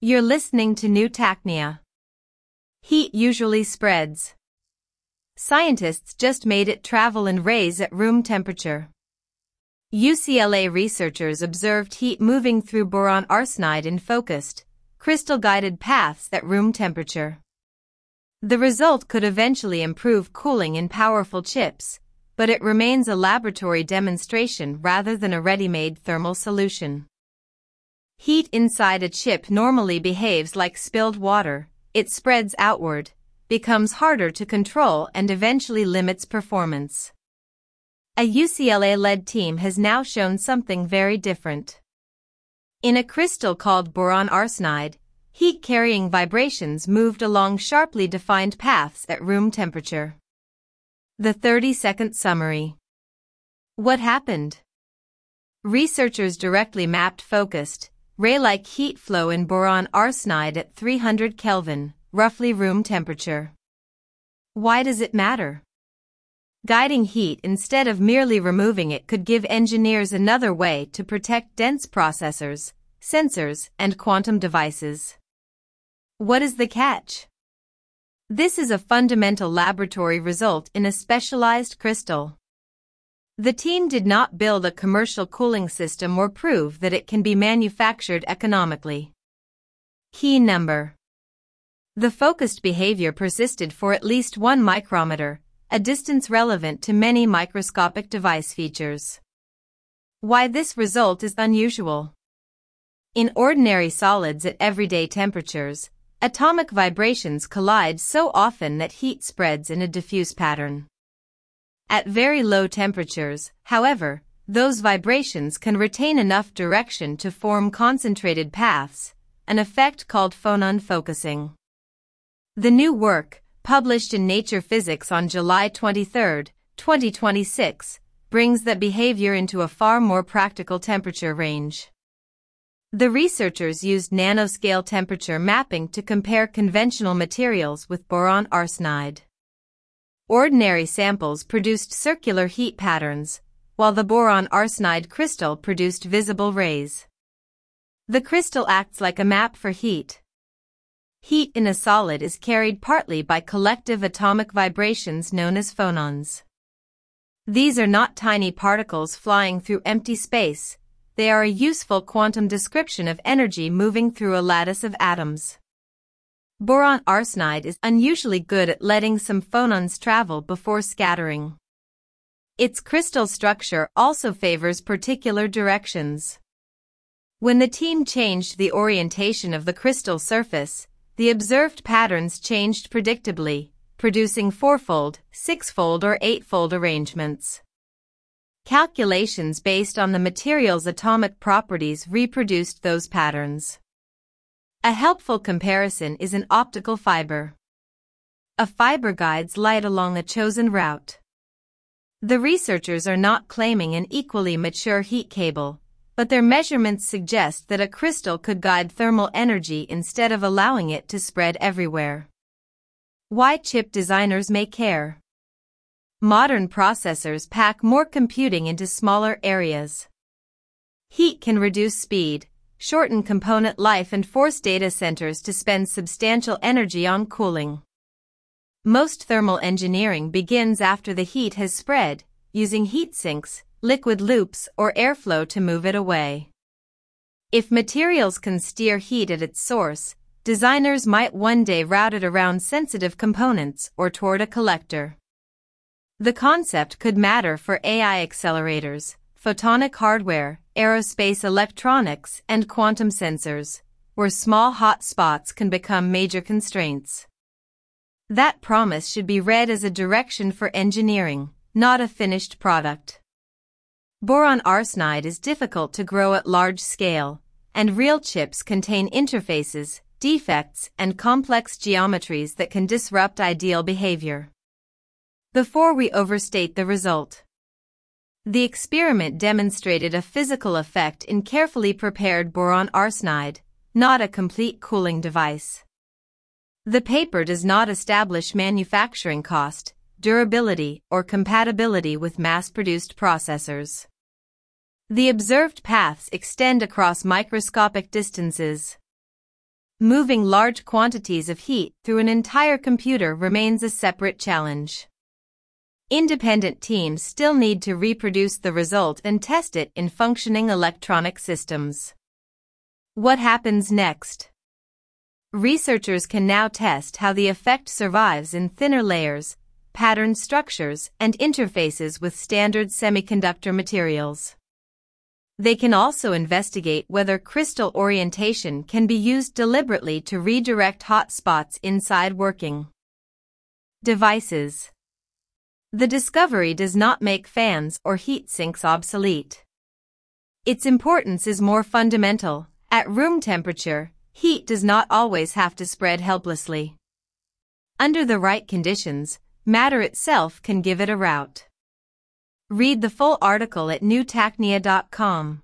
You're listening to New Tacnia. Heat usually spreads. Scientists just made it travel and raise at room temperature. UCLA researchers observed heat moving through boron arsenide in focused, crystal-guided paths at room temperature. The result could eventually improve cooling in powerful chips, but it remains a laboratory demonstration rather than a ready-made thermal solution. Heat inside a chip normally behaves like spilled water. It spreads outward, becomes harder to control and eventually limits performance. A UCLA-led team has now shown something very different. In a crystal called boron arsenide, heat-carrying vibrations moved along sharply defined paths at room temperature. The 30-second summary. What happened? Researchers directly mapped focused, ray-like heat flow in boron arsenide at 300 Kelvin, roughly room temperature. Why does it matter? Guiding heat instead of merely removing it could give engineers another way to protect dense processors, sensors, and quantum devices. What is the catch? This is a fundamental laboratory result in a specialized crystal. The team did not build a commercial cooling system or prove that it can be manufactured economically. Key number. The focused behavior persisted for at least 1 micrometer, a distance relevant to many microscopic device features. Why this result is unusual. In ordinary solids at everyday temperatures, atomic vibrations collide so often that heat spreads in a diffuse pattern. At very low temperatures, however, those vibrations can retain enough direction to form concentrated paths, an effect called phonon focusing. The new work, published in Nature Physics on July 23, 2026, brings that behavior into a far more practical temperature range. The researchers used nanoscale temperature mapping to compare conventional materials with boron arsenide. Ordinary samples produced circular heat patterns, while the boron arsenide crystal produced visible rays. The crystal acts like a map for heat. Heat in a solid is carried partly by collective atomic vibrations known as phonons. These are not tiny particles flying through empty space, they are a useful quantum description of energy moving through a lattice of atoms. Boron arsenide is unusually good at letting some phonons travel before scattering. Its crystal structure also favors particular directions. When the team changed the orientation of the crystal surface, the observed patterns changed predictably, producing 4-fold, 6-fold or 8-fold arrangements. Calculations based on the material's atomic properties reproduced those patterns. A helpful comparison is an optical fiber. A fiber guides light along a chosen route. The researchers are not claiming an equally mature heat cable, but their measurements suggest that a crystal could guide thermal energy instead of allowing it to spread everywhere. Why chip designers may care. Modern processors pack more computing into smaller areas. Heat can reduce speed, shorten component life and force data centers to spend substantial energy on cooling. Most thermal engineering begins after the heat has spread, using heat sinks, liquid loops, or airflow to move it away. If materials can steer heat at its source, designers might one day route it around sensitive components or toward a collector. The concept could matter for AI accelerators, photonic hardware, aerospace electronics, and quantum sensors, where small hot spots can become major constraints. That promise should be read as a direction for engineering, not a finished product. Boron arsenide is difficult to grow at large scale, and real chips contain interfaces, defects, and complex geometries that can disrupt ideal behavior. Before we overstate the result. The experiment demonstrated a physical effect in carefully prepared boron arsenide, not a complete cooling device. The paper does not establish manufacturing cost, durability, or compatibility with mass-produced processors. The observed paths extend across microscopic distances. Moving large quantities of heat through an entire computer remains a separate challenge. Independent teams still need to reproduce the result and test it in functioning electronic systems. What happens next? Researchers can now test how the effect survives in thinner layers, patterned structures, and interfaces with standard semiconductor materials. They can also investigate whether crystal orientation can be used deliberately to redirect hot spots inside working devices. The discovery does not make fans or heat sinks obsolete. Its importance is more fundamental. At room temperature, heat does not always have to spread helplessly. Under the right conditions, matter itself can give it a route. Read the full article at newtacnia.com.